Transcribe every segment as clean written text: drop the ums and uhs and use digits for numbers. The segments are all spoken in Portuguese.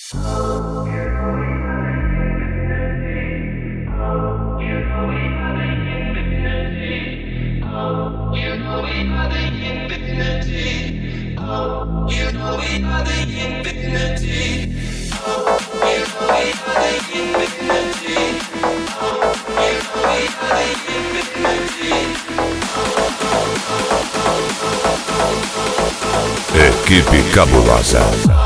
Equipe Cabulosa.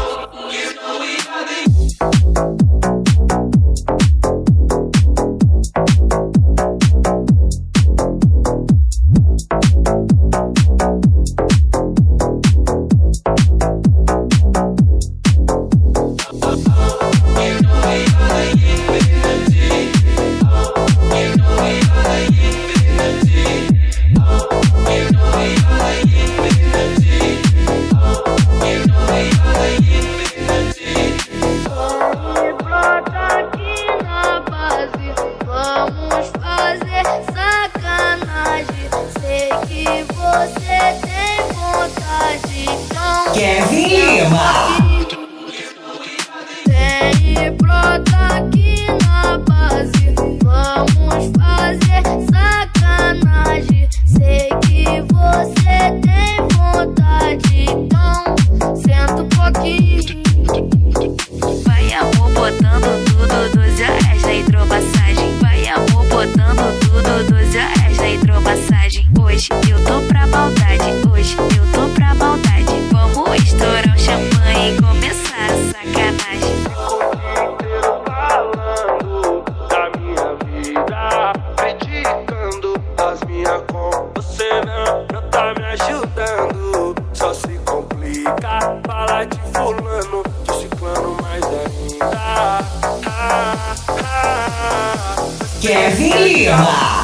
Kevin Lima. Tem brota aqui na base, vamos fazer sacanagem. Sei que você tem vontade, então senta um pouquinho. Vai amor botando tudo, 12 horas na hidromassagem. Vai amor botando tudo, 12 horas na hidromassagem. Hoje eu tô pra maldade, hoje eu tô pra maldade. Vamos estourar o champanhe e começar a sacanagem. Fico o dia inteiro falando da minha vida, criticando as minhas com você não tá me ajudando. Só se complica, fala de fulano, de ciclano mais ainda. Kevin Lima.